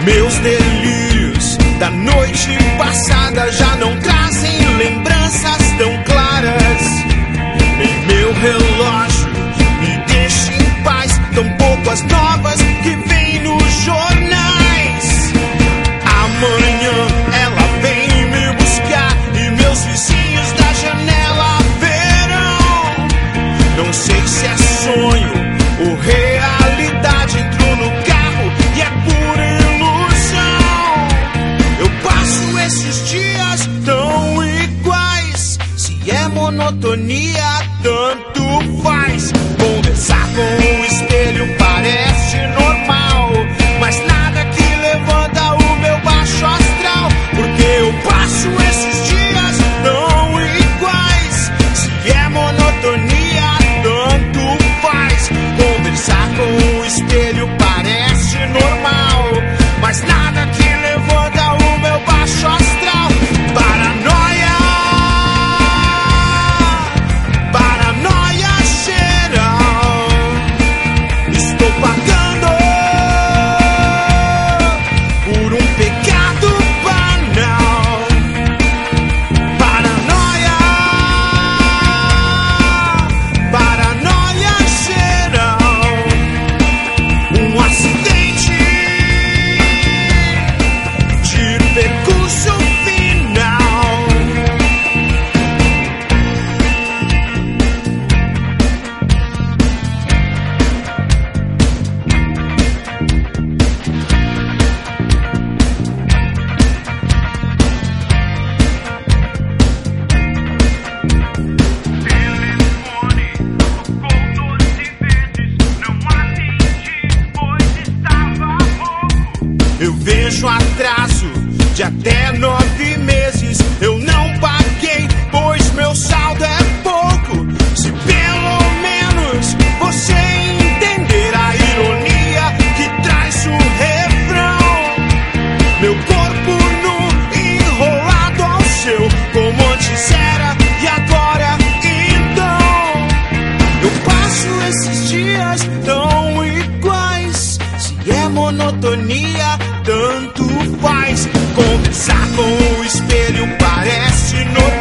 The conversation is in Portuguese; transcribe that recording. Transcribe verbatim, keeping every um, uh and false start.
Meus delírios da noite passada já não trazem lembranças tão claras. Nem meu relógio me deixa em paz, tampouco as novas que vêm nos jornais. Amanhã ela vem me buscar e meus vizinhos da janela verão. Não sei se é sonho ou realidade, entro no carro e é pura ilusão. Eu passo esses dias tão iguais, se é monotonia, tanto faz. Conversar com o espelho parece normal, mas nada que levanta o meu baixo astral. Porque eu passo esses dias tão iguais, se é monotonia, tanto faz. Conversar com o espelho parece normal, mas nada que levanta o meu baixo astral. Paranoia, paranoia geral. Estou pagando por um pecado banal. Paranoia, paranoia geral. Um acidente de percurso final. Telefone tocou doze vezes, não atendi, pois estava rouco. Eu vejo atraso de até nove meses. Eu não paguei, pois meu saldo é pouco. Se pelo menos você entender a ironia que traz o refrão. Meu corpo nu enrolado ao seu, como antes era e agora então. Eu passo esses dias tão iguais, se é monotonia, tanto faz. Conversar com o espelho parece normal,